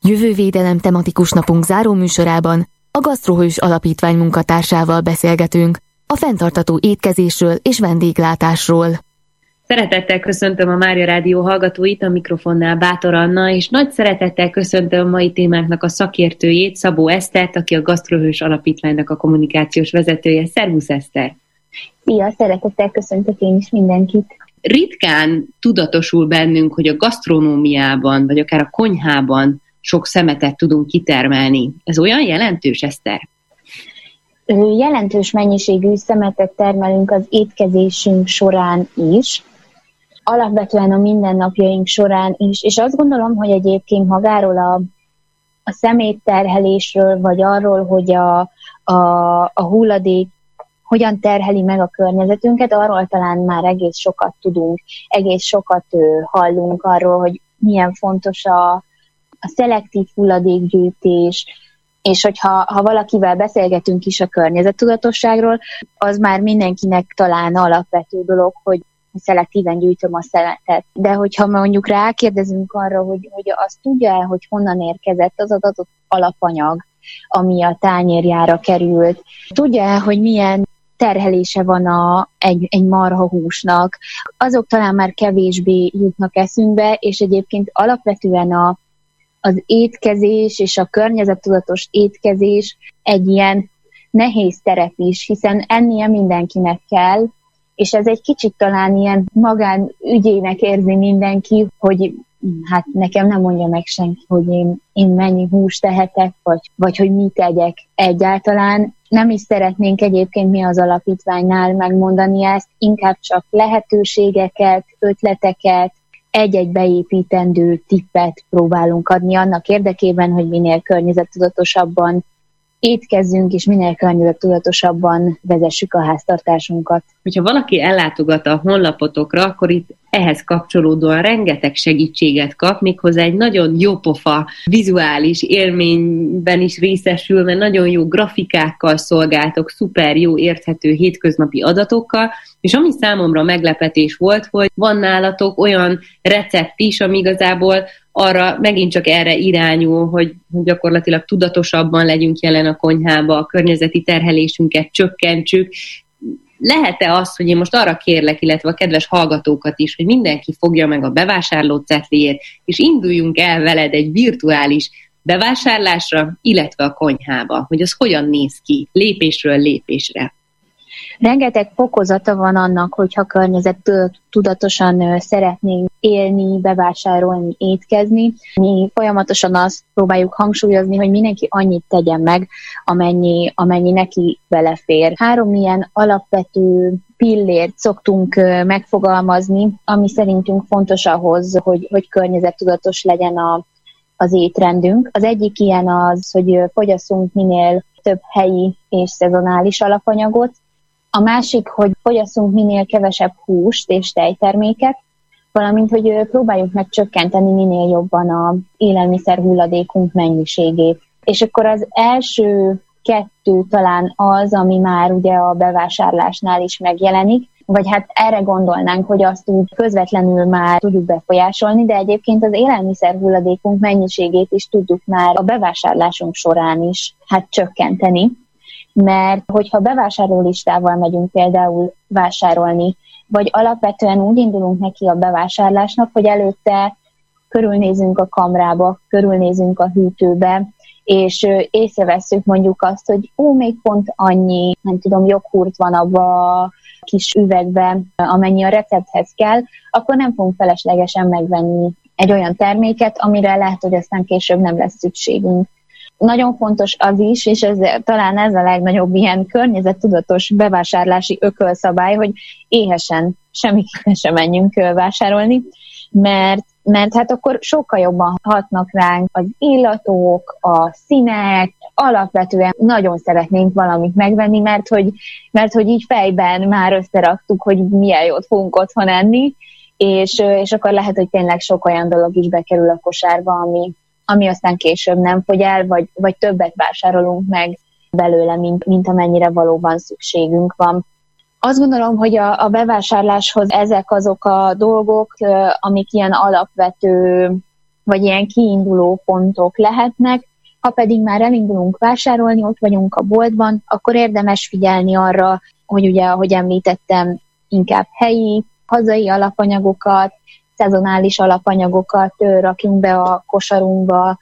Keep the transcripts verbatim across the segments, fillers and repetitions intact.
Jövővédelem tematikus napunk záró műsorában a Gasztrohős Alapítvány munkatársával beszélgetünk a fenntartható étkezésről és vendéglátásról. Szeretettel köszöntöm a Mária Rádió hallgatóit, a mikrofonnál Bátor Anna, és nagy szeretettel köszöntöm a mai témánknak a szakértőjét, Szabó Esztert, aki a Gasztrohős Alapítványnak a kommunikációs vezetője. Szervusz, Eszter! Szia, szeretettel köszöntök én is mindenkit! Ritkán tudatosul bennünk, hogy a gasztronómiában, vagy akár a konyhában sok szemetet tudunk kitermelni. Ez olyan jelentős, Eszter? Jelentős mennyiségű szemetet termelünk az étkezésünk során is, alapvetően a mindennapjaink során is, és azt gondolom, hogy egyébként magáról a, a szemétterhelésről, vagy arról, hogy a, a, a hulladék hogyan terheli meg a környezetünket, arról talán már egész sokat tudunk, egész sokat hallunk arról, hogy milyen fontos a, a szelektív hulladékgyűjtés, és hogyha ha valakivel beszélgetünk is a környezettudatosságról, az már mindenkinek talán alapvető dolog, hogy szelektíven gyűjtöm a szemetet. De hogyha mondjuk rákérdezünk arra, hogy, hogy azt tudja, hogy honnan érkezett az adott alapanyag, ami a tányérjára került, tudja, hogy milyen terhelése van a, egy, egy marhahúsnak, azok talán már kevésbé jutnak eszünkbe, és egyébként alapvetően a az étkezés és a környezettudatos étkezés egy ilyen nehéz terep is, hiszen ennie mindenkinek kell, és ez egy kicsit talán ilyen magánügyének érzi mindenki, hogy hát nekem nem mondja meg senki, hogy én, én mennyi húst tehetek, vagy, vagy hogy mit tegyek egyáltalán. Nem is szeretnénk egyébként mi az alapítványnál megmondani ezt, inkább csak lehetőségeket, ötleteket, egy-egy beépítendő tippet próbálunk adni annak érdekében, hogy minél környezettudatosabban étkezzünk, és minél környezettudatosabban vezessük a háztartásunkat. Hogyha valaki ellátogat a honlapotokra, akkor itt ehhez kapcsolódóan rengeteg segítséget kap, méghozzá egy nagyon jópofa vizuális élményben is részesül, mert nagyon jó grafikákkal szolgáltok, szuper jó, érthető hétköznapi adatokkal, és ami számomra meglepetés volt, hogy van nálatok olyan recept is, ami igazából arra megint csak erre irányul, hogy gyakorlatilag tudatosabban legyünk jelen a konyhába, a környezeti terhelésünket csökkentsük. Lehet-e az, hogy én most arra kérlek, illetve a kedves hallgatókat is, hogy mindenki fogja meg a bevásárló cetliét, és induljunk el veled egy virtuális bevásárlásra, illetve a konyhába, hogy az hogyan néz ki, lépésről lépésre. Rengeteg fokozata van annak, hogyha környezettudatosan szeretnénk élni, bevásárolni, étkezni. Mi folyamatosan azt próbáljuk hangsúlyozni, hogy mindenki annyit tegyen meg, amennyi, amennyi neki belefér. Három ilyen alapvető pillért szoktunk megfogalmazni, ami szerintünk fontos ahhoz, hogy, hogy környezettudatos legyen a, az étrendünk. Az egyik ilyen az, hogy fogyasszunk minél több helyi és szezonális alapanyagot. A másik, hogy fogyasszunk minél kevesebb húst és tejterméket, valamint, hogy próbáljuk meg csökkenteni minél jobban az élelmiszer hulladékunk mennyiségét. És akkor az első kettő talán az, ami már ugye a bevásárlásnál is megjelenik, vagy hát erre gondolnánk, hogy azt úgy közvetlenül már tudjuk befolyásolni, de egyébként az élelmiszer hulladékunk mennyiségét is tudjuk már a bevásárlásunk során is hát csökkenteni. Mert hogyha bevásárlólistával megyünk például vásárolni, vagy alapvetően úgy indulunk neki a bevásárlásnak, hogy előtte körülnézünk a kamrába, körülnézünk a hűtőbe, és észrevesszük mondjuk azt, hogy ó, még pont annyi, nem tudom, joghurt van abba a kis üvegben, amennyi a recepthez kell, akkor nem fogunk feleslegesen megvenni egy olyan terméket, amire lehet, hogy aztán később nem lesz szükségünk. Nagyon fontos az is, és ez, talán ez a legnagyobb ilyen környezettudatos bevásárlási ökölszabály, hogy éhesen semmiképpen sem menjünk vásárolni, mert, mert hát akkor sokkal jobban hatnak ránk az illatok, a színek, alapvetően nagyon szeretnénk valamit megvenni, mert hogy, mert hogy így fejben már összeraktuk, hogy milyen jót fogunk otthon enni, és, és akkor lehet, hogy tényleg sok olyan dolog is bekerül a kosárba, ami ami aztán később nem fogy el, vagy, vagy többet vásárolunk meg belőle, mint, mint amennyire valóban szükségünk van. Azt gondolom, hogy a, a bevásárláshoz ezek azok a dolgok, amik ilyen alapvető vagy ilyen kiinduló pontok lehetnek. Ha pedig már elindulunk vásárolni, ott vagyunk a boltban, akkor érdemes figyelni arra, hogy ugye, ahogy említettem, inkább helyi, hazai alapanyagokat, szezonális alapanyagokat rakjunk be a kosarunkba,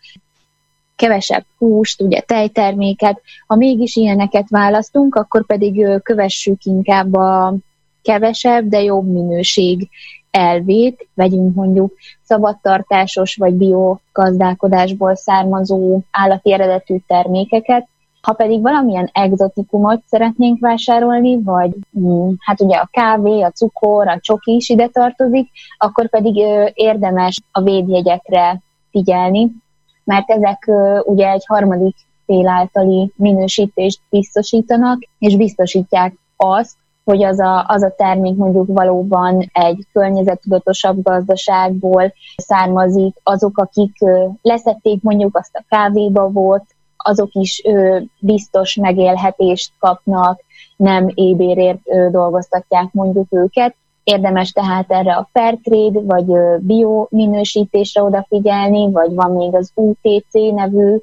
kevesebb húst, ugye tejterméket. Ha mégis ilyeneket választunk, akkor pedig kövessük inkább a kevesebb, de jobb minőség elvét, vegyünk mondjuk szabadtartásos vagy biogazdálkodásból származó állati eredetű termékeket. Ha pedig valamilyen egzotikumot szeretnénk vásárolni, vagy hát ugye a kávé, a cukor, a csoki is ide tartozik, akkor pedig érdemes a védjegyekre figyelni, mert ezek ugye egy harmadik fél általi minősítést biztosítanak, és biztosítják azt, hogy az a, az a termék mondjuk valóban egy környezettudatosabb gazdaságból származik, azok, akik leszették mondjuk azt a kávéba volt, azok is biztos megélhetést kapnak, nem ébérért dolgoztatják mondjuk őket. Érdemes tehát erre a Fairtrade vagy bio minősítésre odafigyelni, vagy van még az u té cé nevű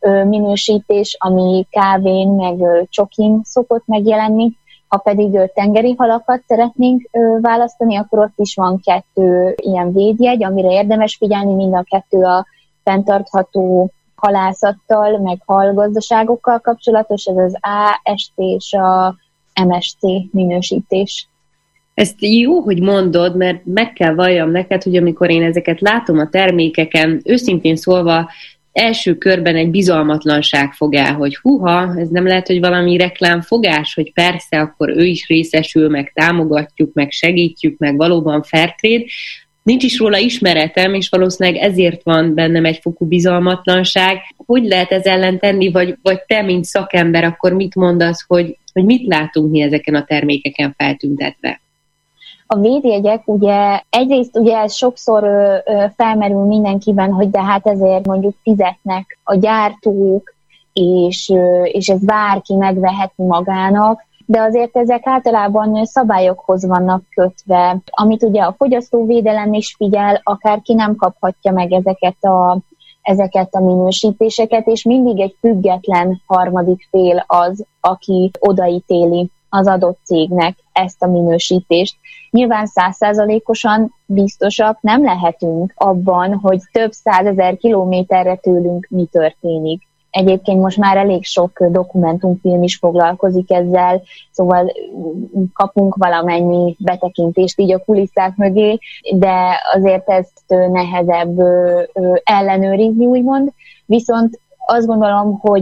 minősítés, ami kávén meg csokin szokott megjelenni. Ha pedig tengeri halakat szeretnénk választani, akkor ott is van kettő ilyen védjegy, amire érdemes figyelni, mind a kettő a fenntartható halászattal, meg halgazdaságokkal kapcsolatos, ez az á es té és a em es cé minősítés. Ezt jó, hogy mondod, mert meg kell valljam neked, hogy amikor én ezeket látom a termékeken, őszintén szólva, első körben egy bizalmatlanság fog el, hogy húha, ez nem lehet, hogy valami reklámfogás, hogy persze, akkor ő is részesül, meg támogatjuk, meg segítjük, meg valóban Fairtrade. Nincs is róla ismeretem, és valószínűleg ezért van bennem egy fokú bizalmatlanság. Hogy lehet ez ellen tenni, vagy, vagy te, mint szakember, akkor mit mondasz, hogy, hogy mit látunk mi ezeken a termékeken feltüntetve? A védjegyek ugye egyrészt ugye ez sokszor ö, ö, felmerül mindenkiben, hogy de hát ezért mondjuk fizetnek a gyártók, és, ö, és ez bárki megveheti magának, de azért ezek általában szabályokhoz vannak kötve, amit ugye a fogyasztóvédelem is figyel, akárki nem kaphatja meg ezeket a, ezeket a minősítéseket, és mindig egy független harmadik fél az, aki odaítéli az adott cégnek ezt a minősítést. Nyilván száz százalékosan biztosak nem lehetünk abban, hogy több százezer kilométerre tőlünk mi történik. Egyébként most már elég sok dokumentumfilm is foglalkozik ezzel, szóval kapunk valamennyi betekintést így a kulisszák mögé, de azért ezt nehezebb ellenőrizni, úgymond. Viszont azt gondolom, hogy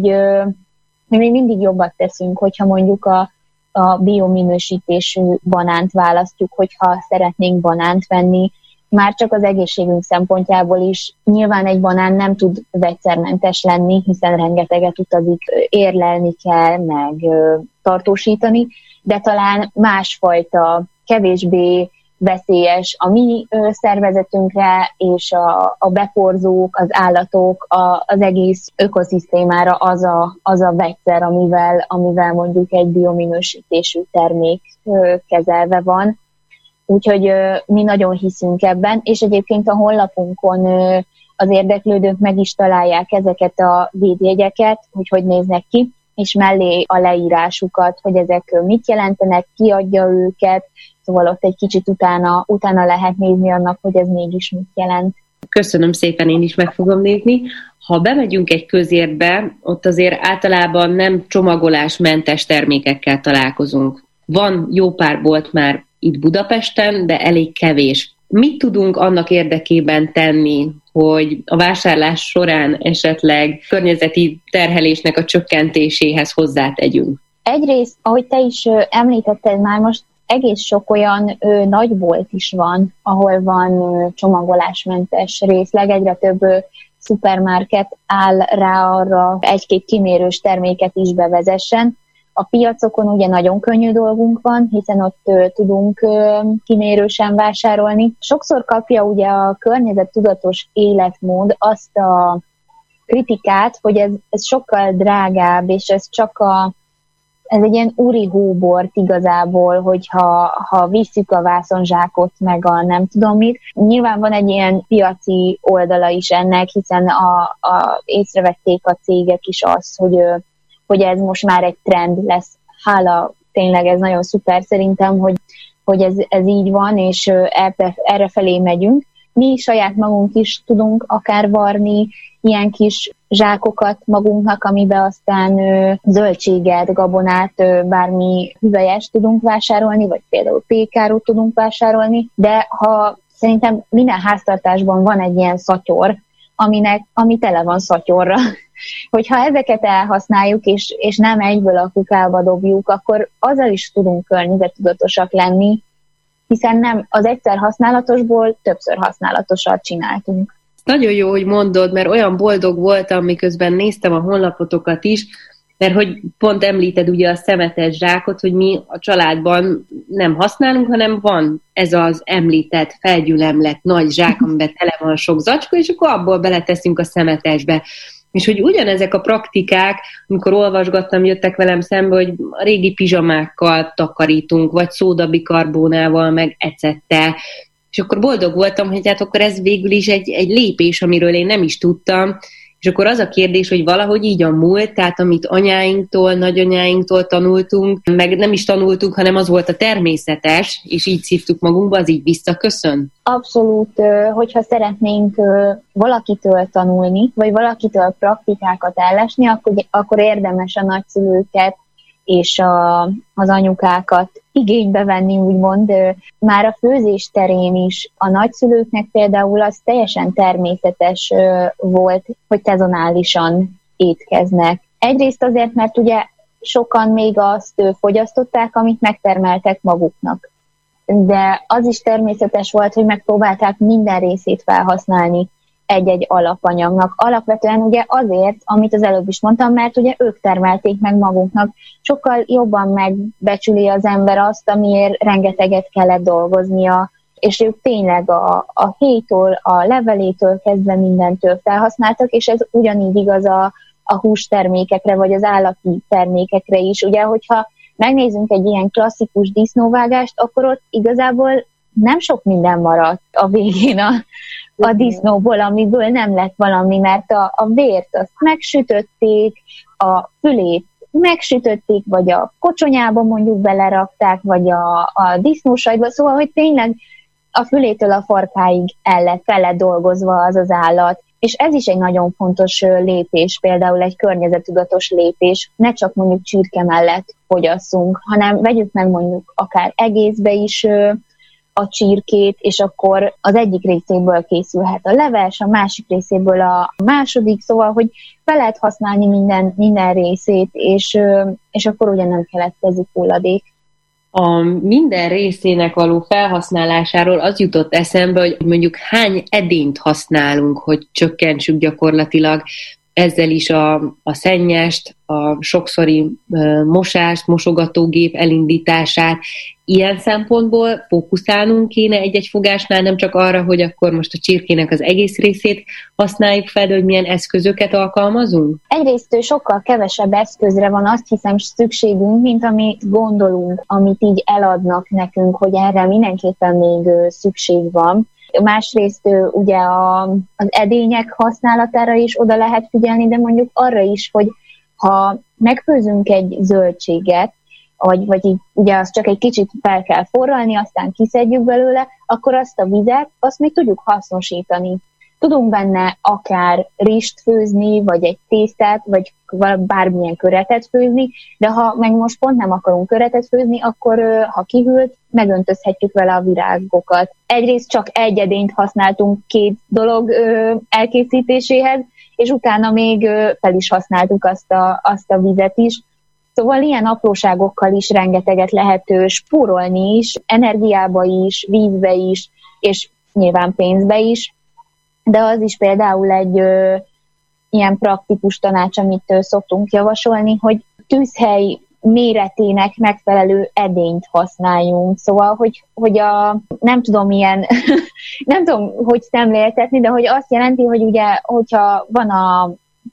mi még mindig jobbat teszünk, hogyha mondjuk a a biominősítésű banánt választjuk, hogyha szeretnénk banánt venni, már csak az egészségünk szempontjából is. Nyilván egy banán nem tud vegyszermentes lenni, hiszen rengeteget utazik, érlelni kell, meg tartósítani, de talán másfajta, kevésbé veszélyes a mi szervezetünkre, és a, a beporzók, az állatok, a, az egész ökoszisztémára az a, az a vegyszer, amivel, amivel mondjuk egy biominősítésű termék kezelve van. Úgyhogy mi nagyon hiszünk ebben, és egyébként a honlapunkon az érdeklődők meg is találják ezeket a védjegyeket, hogy hogy néznek ki, és mellé a leírásukat, hogy ezek mit jelentenek, ki adja őket, szóval ott egy kicsit utána, utána lehet nézni annak, hogy ez mégis mit jelent. Köszönöm szépen, én is meg fogom nézni. Ha bemegyünk egy közértbe, ott azért általában nem csomagolásmentes termékekkel találkozunk. Van jó pár bolt már itt Budapesten, de elég kevés. Mit tudunk annak érdekében tenni, hogy a vásárlás során esetleg környezeti terhelésnek a csökkentéséhez hozzátegyünk? Egyrészt, ahogy te is említetted már most, egész sok olyan ö, nagy bolt is van, ahol van ö, csomagolásmentes részleg, egyre több ö, szupermarket áll rá arra, egy-két kimérős terméket is bevezessen. A piacokon ugye nagyon könnyű dolgunk van, hiszen ott ö, tudunk ö, kimérősen vásárolni. Sokszor kapja ugye a környezettudatos életmód azt a kritikát, hogy ez, ez sokkal drágább, és ez csak a ez egy ilyen uri hóbort igazából, hogyha ha visszük a vászonzsákot, meg a nem tudom mit. Nyilván van egy ilyen piaci oldala is ennek, hiszen a, a, észrevették a cégek is azt, hogy, hogy ez most már egy trend lesz. Hála, tényleg ez nagyon szuper szerintem, hogy, hogy ez, ez így van, és erre, erre felé megyünk. Mi saját magunk is tudunk akár varni ilyen kis zsákokat magunknak, amiben aztán ö, zöldséget, gabonát, ö, bármi hüvelyest tudunk vásárolni, vagy például pékárút tudunk vásárolni, de ha szerintem minden háztartásban van egy ilyen szatyor, aminek, ami tele van szatyorra. Hogyha ezeket elhasználjuk, és, és nem egyből a kukába dobjuk, akkor azzal is tudunk környezettudatosak lenni, hiszen nem az egyszer használatosból többször használatosat csináltunk. Nagyon jó, hogy mondod, mert olyan boldog voltam, miközben néztem a honlapotokat is, mert hogy pont említed ugye a szemetes zsákot, hogy mi a családban nem használunk, hanem van ez az említett, felgyülemlett nagy zsák, amiben tele van sok zacskó, és akkor abból beleteszünk a szemetesbe. És hogy ugyanezek a praktikák, amikor olvasgattam, jöttek velem szembe, hogy a régi pizsamákkal takarítunk, vagy szódabikarbónával, meg ecettel. És akkor boldog voltam, hogy hát akkor ez végül is egy, egy lépés, amiről én nem is tudtam. És akkor az a kérdés, hogy valahogy így a múlt, tehát amit anyáinktól, nagyanyáinktól tanultunk, meg nem is tanultunk, hanem az volt a természetes, és így szívtuk magunkba, az így visszaköszön? Abszolút, hogyha szeretnénk valakitől tanulni, vagy valakitől praktikákat ellesni, akkor, akkor érdemes a nagyszülőket és a, az anyukákat igénybe venni, úgymond. Már a főzés terén is a nagyszülőknek például az teljesen természetes volt, hogy szezonálisan étkeznek. Egyrészt azért, mert ugye sokan még azt fogyasztották, amit megtermeltek maguknak. De az is természetes volt, hogy megpróbálták minden részét felhasználni egy-egy alapanyagnak. Alapvetően ugye azért, amit az előbb is mondtam, mert ugye ők termelték meg magunknak. Sokkal jobban megbecsüli az ember azt, amiért rengeteget kellett dolgoznia, és ők tényleg a, a héjtól, a levelétől kezdve mindentől felhasználtak, és ez ugyanígy igaz a, a hústermékekre, vagy az állati termékekre is. Ugye, hogyha megnézzünk egy ilyen klasszikus disznóvágást, akkor ott igazából nem sok minden maradt a végén a a disznóból, amiből nem lett valami, mert a, a vért azt megsütötték, a fülét megsütötték, vagy a kocsonyába mondjuk belerakták, vagy a, a disznósajtba, szóval, hogy tényleg a fülétől a farkáig el lett, fel lett dolgozva az az állat. És ez is egy nagyon fontos lépés, például egy környezettudatos lépés, ne csak mondjuk csirke mellett fogyasszunk, hanem vegyük meg mondjuk akár egészbe is a csirkét, és akkor az egyik részéből készülhet a leves, a másik részéből a második, szóval, hogy fel lehet használni minden, minden részét, és, és akkor ugye nem keletkezik hulladék. A minden részének való felhasználásáról az jutott eszembe, hogy mondjuk hány edényt használunk, hogy csökkentsük gyakorlatilag ezzel is a, a szennyest, a sokszori uh, mosást, mosogatógép elindítását. Ilyen szempontból fókuszálnunk kéne egy-egy fogásnál, nem csak arra, hogy akkor most a csirkének az egész részét használjuk fel, de hogy milyen eszközöket alkalmazunk? Egyrészt sokkal kevesebb eszközre van, azt hiszem, szükségünk, mint amit gondolunk, amit így eladnak nekünk, hogy erre mindenképpen még szükség van. Másrészt ugye a, az edények használatára is oda lehet figyelni, de mondjuk arra is, hogy ha megfőzünk egy zöldséget, vagy, vagy így, ugye azt csak egy kicsit fel kell forralni, aztán kiszedjük belőle, akkor azt a vizet, azt még tudjuk hasznosítani. Tudunk benne akár rist főzni, vagy egy tésztát, vagy bármilyen köretet főzni, de ha meg most pont nem akarunk köretet főzni, akkor ha kihűlt, megöntözhetjük vele a virágokat. Egyrészt csak egy edényt használtunk két dolog elkészítéséhez, és utána még fel is használtuk azt a, azt a vizet is. Szóval ilyen apróságokkal is rengeteget lehet spórolni is, energiába is, vízbe is, és nyilván pénzbe is. De az is például egy ö, ilyen praktikus tanács, amit ö, szoktunk javasolni, hogy tűzhely méretének megfelelő edényt használjunk. Szóval, hogy, hogy a, nem tudom ilyen, nem tudom, hogy szemléltetni, de hogy azt jelenti, hogy ugye, hogyha van a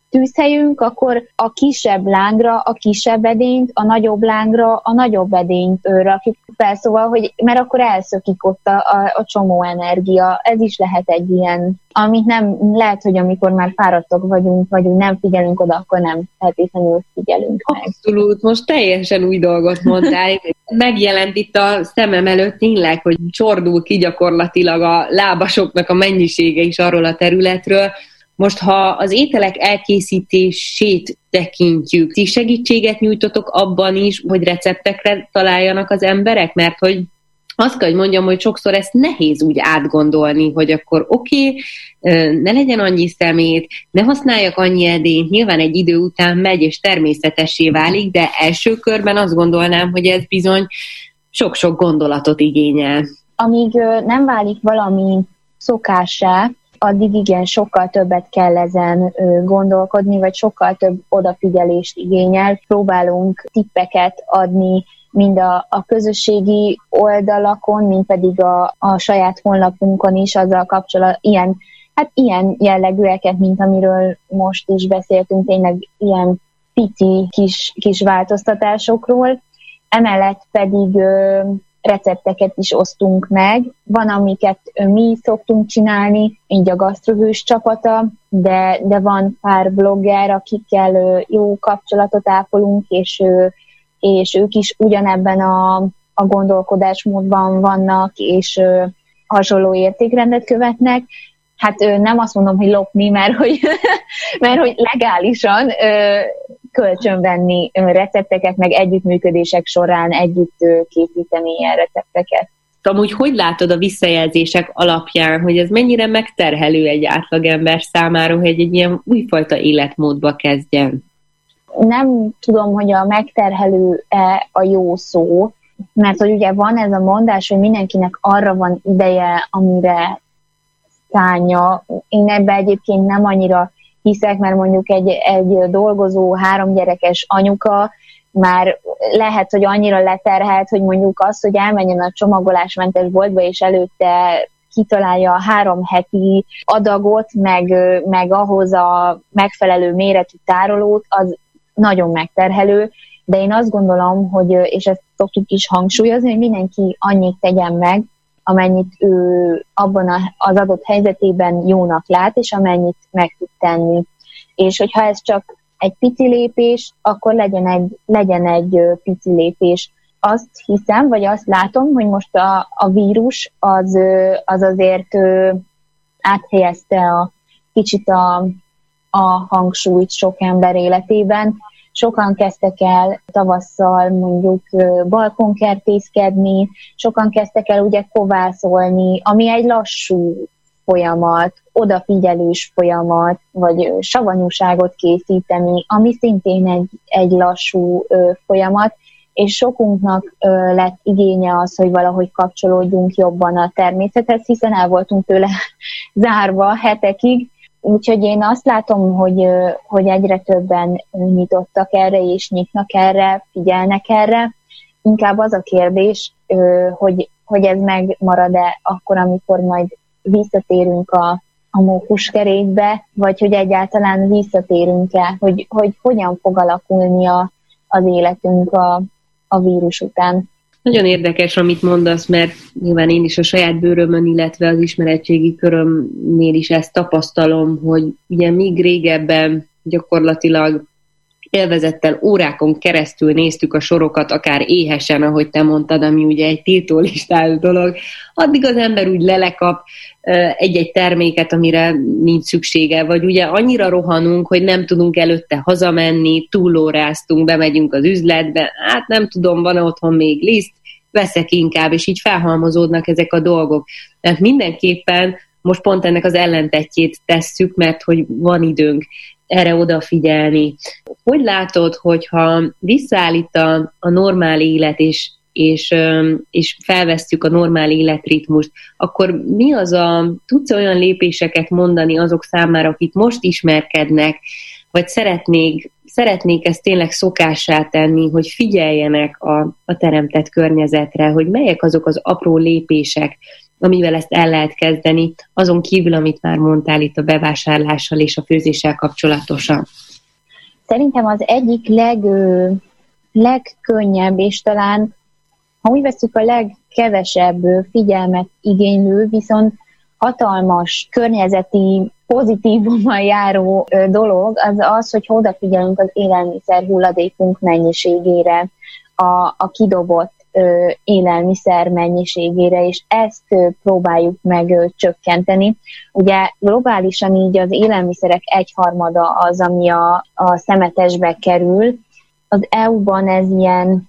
tűzhelyünk, akkor a kisebb lángra a kisebb edényt, a nagyobb lángra a nagyobb edényt rakjuk fel, szóval, hogy, mert akkor elszökik ott a, a, a csomó energia. Ez is lehet egy ilyen, amit nem, lehet, hogy amikor már fáradtok vagyunk, vagy nem figyelünk oda, akkor nem feltétlenül figyelünk meg. Abszolút, most teljesen új dolgot mondtál. Megjelent itt a szemem előtt tényleg, hogy csordul ki gyakorlatilag a lábasoknak a mennyisége is arról a területről. Most, ha az ételek elkészítését tekintjük, ti segítséget nyújtotok abban is, hogy receptekre találjanak az emberek? Mert hogy azt kell, hogy mondjam, hogy sokszor ezt nehéz úgy átgondolni, hogy akkor oké, okay, ne legyen annyi szemét, ne használjak annyi edényt, nyilván egy idő után megy és természetessé válik, de első körben azt gondolnám, hogy ez bizony sok-sok gondolatot igényel. Amíg nem válik valami szokássá, addig igen, sokkal többet kell ezen gondolkodni, vagy sokkal több odafigyelést igényel. Próbálunk tippeket adni, mind a, a közösségi oldalakon, mind pedig a, a saját honlapunkon is azzal kapcsolatban ilyen, hát ilyen jellegűeket, mint amiről most is beszéltünk, tényleg ilyen pici kis, kis változtatásokról. Emellett pedig ö, recepteket is osztunk meg. Van, amiket mi szoktunk csinálni, így a Gasztrohős csapata, de, de van pár blogger, akikkel jó kapcsolatot ápolunk, és, és ők is ugyanebben a, a gondolkodásmódban vannak, és hasonló értékrendet követnek. Hát nem azt mondom, hogy lopni, mert hogy, mert hogy legálisan kölcsönvenni recepteket, meg együttműködések során együtt készíteni ilyen recepteket. Amúgy hogy látod a visszajelzések alapján, hogy ez mennyire megterhelő egy átlagember számára, hogy egy ilyen újfajta életmódba kezdjen? Nem tudom, hogy a megterhelő-e a jó szó, mert hogy ugye van ez a mondás, hogy mindenkinek arra van ideje, amire szánja. Én ebben egyébként nem annyira hiszek, mert mondjuk egy, egy dolgozó, három gyerekes anyuka már lehet, hogy annyira leterhelt, hogy mondjuk az, hogy elmenjen a csomagolásmentes boltba, és előtte kitalálja a három heti adagot, meg, meg ahhoz a megfelelő méretű tárolót, az nagyon megterhelő, de én azt gondolom, hogy, és ezt szoktuk is hangsúlyozni, hogy mindenki annyit tegyen meg, amennyit ő abban az adott helyzetében jónak lát, és amennyit meg tud tenni. És hogyha ez csak egy pici lépés, akkor legyen egy, legyen egy pici lépés. Azt hiszem, vagy azt látom, hogy most a, a vírus az, az azért áthelyezte a, kicsit a, a hangsúlyt sok ember életében. Sokan kezdtek el tavasszal mondjuk balkonkertészkedni, sokan kezdtek el ugye kovászolni, ami egy lassú folyamat, odafigyelős folyamat, vagy savanyúságot készíteni, ami szintén egy, egy lassú ö, folyamat, és sokunknak ö, lett igénye az, hogy valahogy kapcsolódjunk jobban a természethez, hiszen el voltunk tőle zárva hetekig. Úgyhogy én azt látom, hogy, hogy egyre többen nyitottak erre, és nyitnak erre, figyelnek erre. Inkább az a kérdés, hogy, hogy ez megmarad-e akkor, amikor majd visszatérünk a, a mókuskerékbe, vagy hogy egyáltalán visszatérünk-e, hogy, hogy hogyan fog alakulni a, az életünk a, a vírus után. Nagyon érdekes, amit mondasz, mert nyilván én is a saját bőrömön, illetve az ismeretségi körömnél is ezt tapasztalom, hogy ugye míg régebben gyakorlatilag élvezettel órákon keresztül néztük a sorokat, akár éhesen, ahogy te mondtad, ami ugye egy tiltólistás dolog, addig az ember úgy lelekap egy-egy terméket, amire nincs szüksége, vagy ugye annyira rohanunk, hogy nem tudunk előtte hazamenni, túlóráztunk, bemegyünk az üzletbe, hát nem tudom, van otthon még liszt, veszek inkább, és így felhalmozódnak ezek a dolgok. Tehát mindenképpen most pont ennek az ellentetjét tesszük, mert hogy van időnk erre odafigyelni. Hogy látod, hogyha visszaállít a, a normál élet, és, és, és felvesszük a normál életritmust, akkor mi az a, tudsz olyan lépéseket mondani azok számára, akik most ismerkednek, vagy szeretnék, szeretnék ezt tényleg szokássá tenni, hogy figyeljenek a, a teremtett környezetre, hogy melyek azok az apró lépések, amivel ezt el lehet kezdeni, azon kívül, amit már mondtál itt a bevásárlással és a főzéssel kapcsolatosan. Szerintem az egyik leg, ö, legkönnyebb, és talán, ha úgy veszük, a legkevesebb figyelmet igénylő, viszont hatalmas környezeti pozitívummal járó ö, dolog, az az, hogy odafigyelünk az élelmiszer hulladékunk mennyiségére, a, a kidobott ö, élelmiszer mennyiségére, és ezt ö, próbáljuk meg ö, csökkenteni. Ugye globálisan így az élelmiszerek egyharmada az, ami a, a szemetesbe kerül. Az é u-ban ez ilyen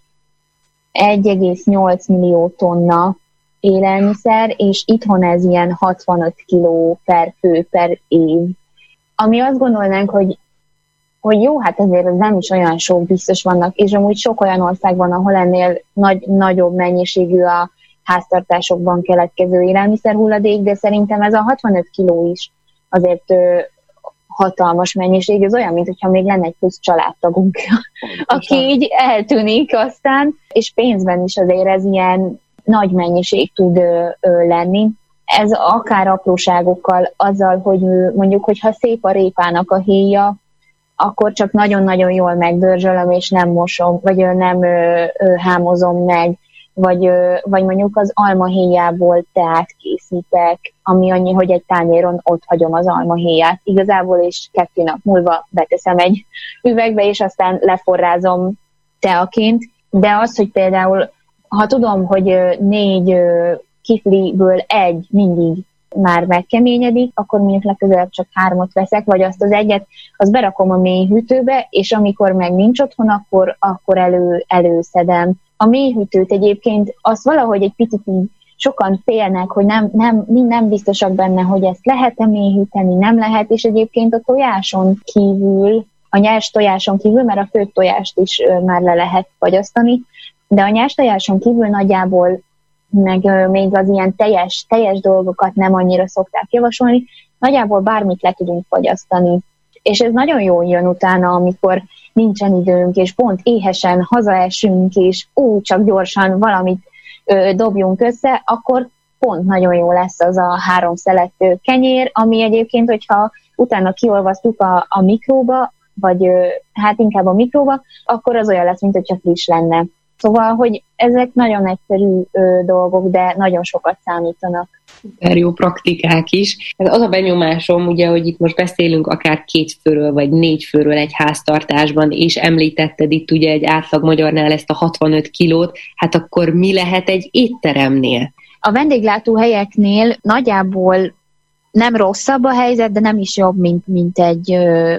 egy egész nyolc millió tonna élelmiszer, és itthon ez ilyen hatvanöt kiló per fő per év. Ami azt gondolnánk, hogy, hogy jó, hát ezért ez nem is olyan sok, biztos vannak, és amúgy sok olyan ország van, ahol ennél nagy, nagyobb mennyiségű a háztartásokban keletkező élelmiszerhulladék, de szerintem ez a hatvanöt kiló is azért ö, hatalmas mennyiség. Ez olyan, mintha még lenne egy plusz családtagunk, aki így eltűnik aztán, és pénzben is azért ez ilyen nagy mennyiség tud ö, ö, lenni. Ez akár apróságokkal, azzal, hogy mondjuk, hogyha szép a répának a héja, akkor csak nagyon-nagyon jól megdörzsölöm, és nem mosom, vagy nem ö, ö, hámozom meg, vagy, ö, vagy mondjuk az almahéjából teát készítek, ami annyi, hogy egy tányéron ott hagyom az almahéját. Igazából, és kettő nap múlva beteszem egy üvegbe, és aztán leforrázom teaként. De az, hogy például, ha tudom, hogy négy kifliből egy mindig már megkeményedik, akkor mondjuk legközelebb csak hármat veszek, vagy azt az egyet, azt berakom a mély hűtőbe, és amikor meg nincs otthon, akkor, akkor elő, előszedem. A mély hűtőt egyébként azt valahogy egy picit így sokan félnek, hogy nem, nem, nem biztosak benne, hogy ezt lehet-e mélyhűteni, nem lehet, és egyébként a tojáson kívül, a nyers tojáson kívül, mert a főtt tojást is már le lehet fagyasztani, de a nyers tojáson kívül nagyjából meg ö, még az ilyen teljes, teljes dolgokat nem annyira szokták javasolni, nagyjából bármit le tudunk fagyasztani. És ez nagyon jól jön utána, amikor nincsen időnk, és pont éhesen hazaesünk, és ú, csak gyorsan valamit ö, dobjunk össze, akkor pont nagyon jó lesz az a három szelet kenyér, ami egyébként, hogyha utána kiolvasztjuk a, a mikróba, vagy ö, hát inkább a mikróba, akkor az olyan lesz, mint hogyha friss lenne. Szóval, hogy ezek nagyon egyszerű ö, dolgok, de nagyon sokat számítanak. Szuper jó praktikák is. Az a benyomásom, ugye, hogy itt most beszélünk akár két főről, vagy négy főről egy háztartásban, és említetted itt ugye egy átlag magyarnál ezt a hatvanöt kilót, hát akkor mi lehet egy étteremnél? A vendéglátóhelyeknél nagyjából nem rosszabb a helyzet, de nem is jobb, mint, mint egy ö,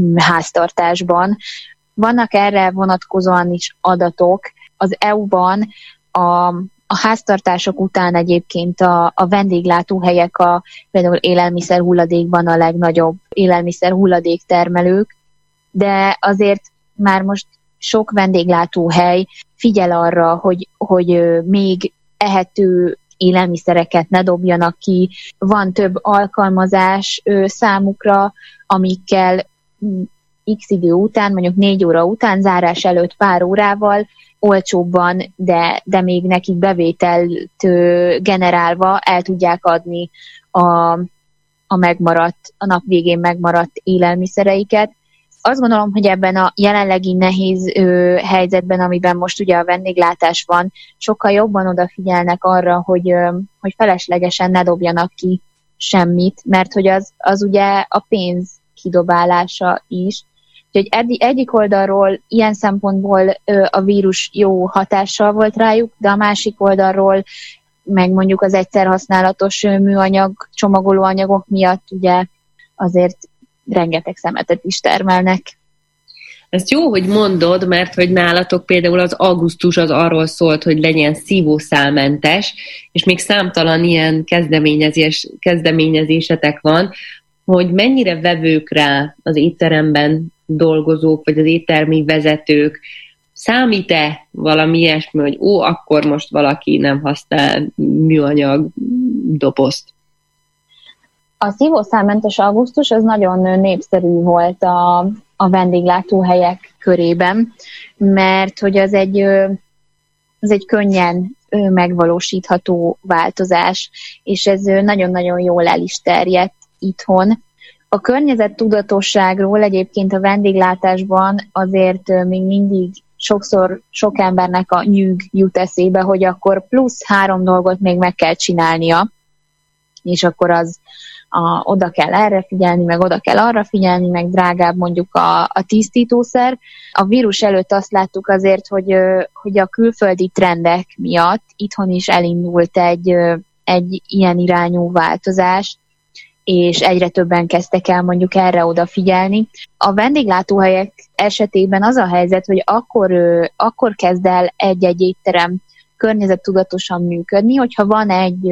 háztartásban. Vannak erre vonatkozóan is adatok. Az é u-ban a, a háztartások után egyébként a, a vendéglátóhelyek a például élelmiszer hulladékban a legnagyobb élelmiszer hulladék termelők, de azért már most sok vendéglátóhely figyel arra, hogy, hogy még ehető élelmiszereket ne dobjanak ki. Van több alkalmazás számukra, amikkel x idő után, mondjuk négy óra után, zárás előtt pár órával, olcsóbban, de, de még nekik bevételt generálva el tudják adni a, a megmaradt, a nap végén megmaradt élelmiszereiket. Azt gondolom, hogy ebben a jelenlegi nehéz ö, helyzetben, amiben most ugye a vendéglátás van, sokkal jobban odafigyelnek arra, hogy, ö, hogy feleslegesen ne dobjanak ki semmit, mert hogy az, az ugye a pénz kidobálása is. Úgyhogy egy, egyik oldalról ilyen szempontból ö, a vírus jó hatással volt rájuk, de a másik oldalról meg mondjuk az egyszerhasználatos műanyag, csomagolóanyagok miatt ugye azért rengeteg szemetet is termelnek. Ezt jó, hogy mondod, mert hogy nálatok például az augusztus az arról szólt, hogy legyen szívószálmentes, és még számtalan ilyen kezdeményezés, kezdeményezésetek van, hogy mennyire vevők rá az étteremben dolgozók, vagy az éttermi vezetők, számít-e valami ilyesmi, hogy ó, akkor most valaki nem használ műanyag dobozt? A szívószálmentes augusztus az nagyon népszerű volt a, a vendéglátóhelyek körében, mert hogy az egy, az egy könnyen megvalósítható változás, és ez nagyon-nagyon jól el is terjedt itthon. A környezettudatosságról egyébként a vendéglátásban azért még mindig sokszor sok embernek a nyűg jut eszébe, hogy akkor plusz három dolgot még meg kell csinálnia, és akkor az a, oda kell erre figyelni, meg oda kell arra figyelni, meg drágább mondjuk a, a tisztítószer. A vírus előtt azt láttuk azért, hogy, hogy a külföldi trendek miatt itthon is elindult egy, egy ilyen irányú változás, és egyre többen kezdtek el mondjuk erre odafigyelni. A vendéglátóhelyek esetében az a helyzet, hogy akkor, akkor kezd el egy-egy étterem környezettudatosan működni, hogyha van egy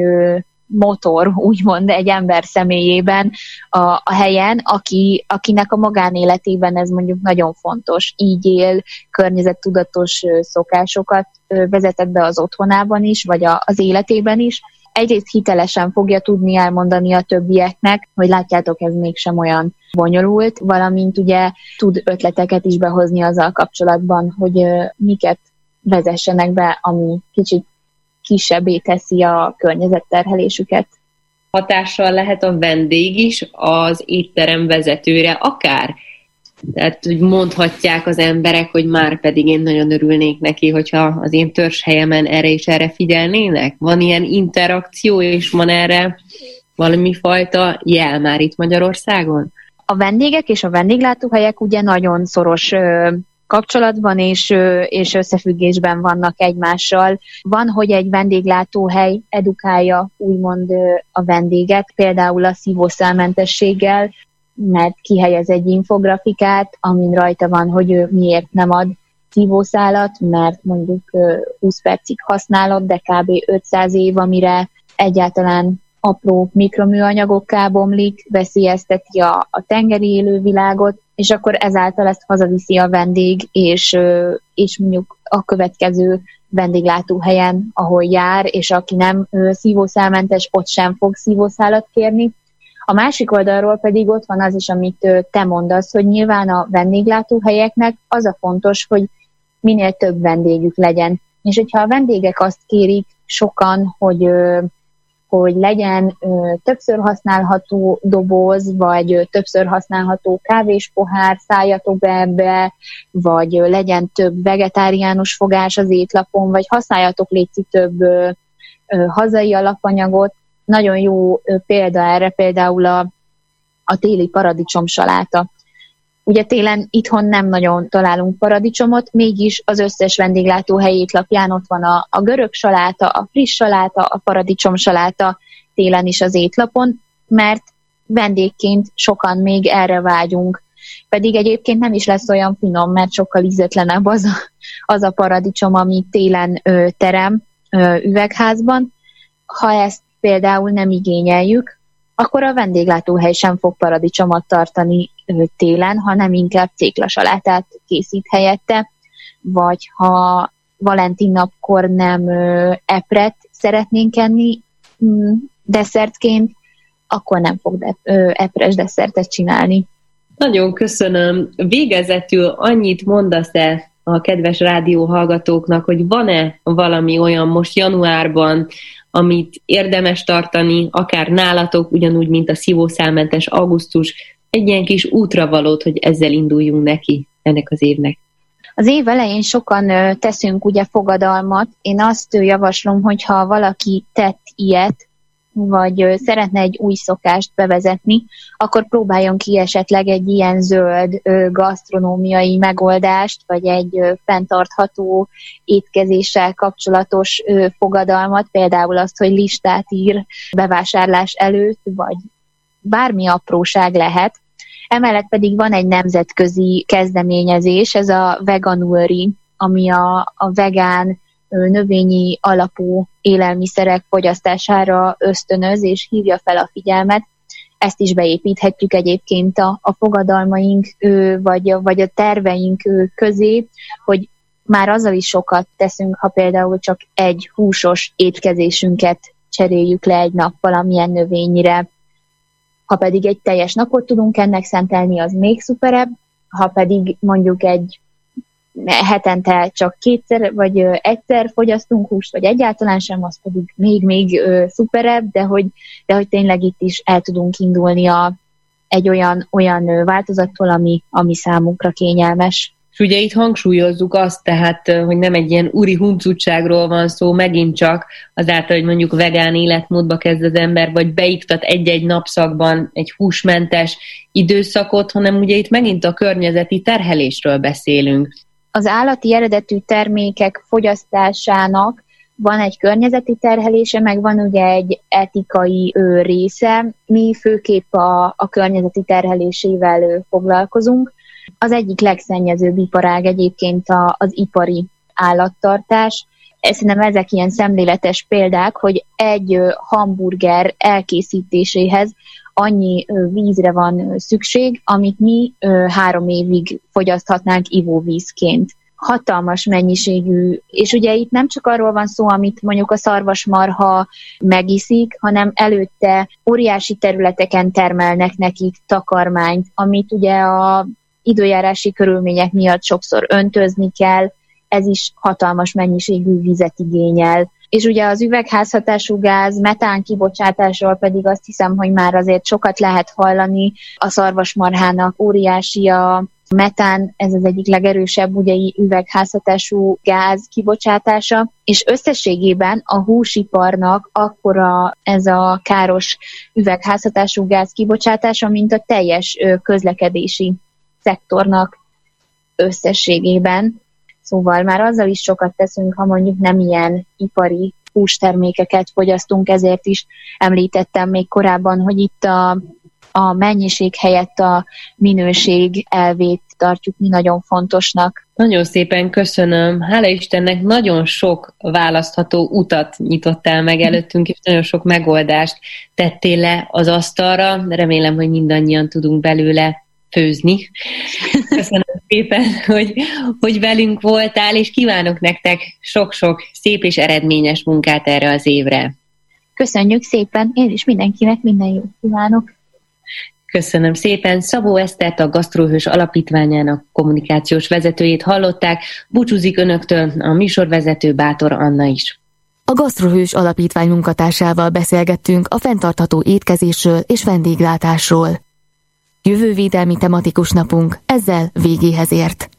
motor, úgymond egy ember személyében a, a helyen, aki, akinek a magánéletében ez mondjuk nagyon fontos. Így él, környezettudatos szokásokat vezetett be az otthonában is, vagy a, az életében is. Egyrészt hitelesen fogja tudni elmondani a többieknek, hogy látjátok, ez mégsem olyan bonyolult, valamint ugye tud ötleteket is behozni azzal kapcsolatban, hogy miket vezessenek be, ami kicsit kisebbé teszi a környezetterhelésüket. Hatással lehet a vendég is az étterem vezetőre akár? Tehát, hogy mondhatják az emberek, hogy már pedig én nagyon örülnék neki, hogyha az én törzshelyemen erre és erre figyelnének? Van ilyen interakció, és van erre valami fajta jel már itt Magyarországon? A vendégek és a vendéglátóhelyek ugye nagyon szoros kapcsolatban és, és összefüggésben vannak egymással. Van, hogy egy vendéglátóhely edukálja úgymond a vendéget, például a szívószálmentességgel, mert kihelyez egy infografikát, amin rajta van, hogy ő miért nem ad szívószálat, mert mondjuk húsz percig használod, de kb. ötszáz év, amire egyáltalán apró mikroműanyagokká bomlik, veszélyezteti a, a tengeri élővilágot, és akkor ezáltal ezt hazaviszi a vendég, és, és mondjuk a következő vendéglátóhelyen, ahol jár, és aki nem szívószálmentes, ott sem fog szívószálat kérni. A másik oldalról pedig ott van az is, amit te mondasz, hogy nyilván a vendéglátóhelyeknek az a fontos, hogy minél több vendégük legyen. És hogyha a vendégek azt kérik sokan, hogy, hogy legyen többször használható doboz, vagy többször használható kávéspohár, szálljatok be ebbe, vagy legyen több vegetáriánus fogás az étlapon, vagy használjatok létszik több hazai alapanyagot. Nagyon jó példa erre például a, a téli paradicsomsaláta. Ugye télen itthon nem nagyon találunk paradicsomot, mégis az összes vendéglátóhely étlapján ott van a, a görög saláta, a friss saláta, a paradicsomsaláta télen is az étlapon, mert vendégként sokan még erre vágyunk. Pedig egyébként nem is lesz olyan finom, mert sokkal ízetlenebb az a, az a paradicsom, ami télen ö, terem ö, üvegházban. Ha ezt például nem igényeljük, akkor a vendéglátóhely sem fog paradicsomot tartani télen, hanem inkább céklasalátát készít helyette, vagy ha Valentin napkor nem epret szeretnénk enni desszertként, akkor nem fog de, epres desszertet csinálni. Nagyon köszönöm. Végezetül annyit mondasz-e a kedves rádióhallgatóknak, hogy van-e valami olyan most januárban, amit érdemes tartani, akár nálatok, ugyanúgy, mint a szívószálmentes augusztus, egy ilyen kis útravalót, hogy ezzel induljunk neki ennek az évnek. Az év elején sokan teszünk ugye fogadalmat. Én azt javaslom, hogyha valaki tett ilyet, vagy szeretne egy új szokást bevezetni, akkor próbáljon ki esetleg egy ilyen zöld gasztronómiai megoldást, vagy egy fenntartható étkezéssel kapcsolatos fogadalmat, például azt, hogy listát ír bevásárlás előtt, vagy bármi apróság lehet. Emellett pedig van egy nemzetközi kezdeményezés, ez a Veganuary, ami a, a vegán növényi alapú élelmiszerek fogyasztására ösztönöz és hívja fel a figyelmet. Ezt is beépíthetjük egyébként a, a fogadalmaink vagy, vagy a terveink közé, hogy már azzal is sokat teszünk, ha például csak egy húsos étkezésünket cseréljük le egy nap valamilyen növényre. Ha pedig egy teljes napot tudunk ennek szentelni, az még szuperebb. Ha pedig mondjuk egy hetente csak kétszer vagy egyszer fogyasztunk húst, vagy egyáltalán sem, az pedig még-még szuperebb, de hogy, de hogy tényleg itt is el tudunk indulni a, egy olyan, olyan változattól, ami, ami számunkra kényelmes. És ugye itt hangsúlyozzuk azt tehát, hogy nem egy ilyen uri huncutságról van szó, megint csak azáltal, hogy mondjuk vegán életmódba kezd az ember, vagy beiktat egy-egy napszakban egy húsmentes időszakot, hanem ugye itt megint a környezeti terhelésről beszélünk. Az állati eredetű termékek fogyasztásának van egy környezeti terhelése, meg van ugye egy etikai ő, része. Mi főképp a, a környezeti terhelésével ő, foglalkozunk. Az egyik legszennyezőbb iparág egyébként a, az ipari állattartás. Szerintem ezek ilyen szemléletes példák, hogy egy hamburger elkészítéséhez annyi vízre van szükség, amit mi három évig fogyaszthatnánk ivóvízként. Hatalmas mennyiségű, és ugye itt nem csak arról van szó, amit mondjuk a szarvasmarha megiszik, hanem előtte óriási területeken termelnek nekik takarmányt, amit ugye a időjárási körülmények miatt sokszor öntözni kell, ez is hatalmas mennyiségű vizet igényel. És ugye az üvegházhatású gáz, metán kibocsátásról pedig azt hiszem, hogy már azért sokat lehet hallani. A szarvasmarhának óriási a metán, ez az egyik legerősebb ugye üvegházhatású gáz kibocsátása, és összességében a húsiparnak akkora ez a káros üvegházhatású gáz kibocsátása, mint a teljes közlekedési szektornak összességében. Szóval már azzal is sokat teszünk, ha mondjuk nem ilyen ipari hústermékeket fogyasztunk, ezért is említettem még korábban, hogy itt a, a mennyiség helyett a minőség elvét tartjuk mi nagyon fontosnak. Nagyon szépen köszönöm. Hála Istennek nagyon sok választható utat nyitottál meg előttünk, és nagyon sok megoldást tettél le az asztalra. Remélem, hogy mindannyian tudunk belőle főzni. Köszönöm szépen, hogy, hogy velünk voltál, és kívánok nektek sok-sok szép és eredményes munkát erre az évre. Köszönjük szépen, én is mindenkinek minden jót kívánok. Köszönöm szépen. Szabó Esztert, a Gasztróhős Alapítványának kommunikációs vezetőjét hallották. Búcsúzik önöktől a műsorvezető Bátor Anna is. A Gasztróhős Alapítvány munkatársával beszélgettünk a fenntartható étkezésről és vendéglátásról. Jövővédelmi tematikus napunk ezzel végéhez ért.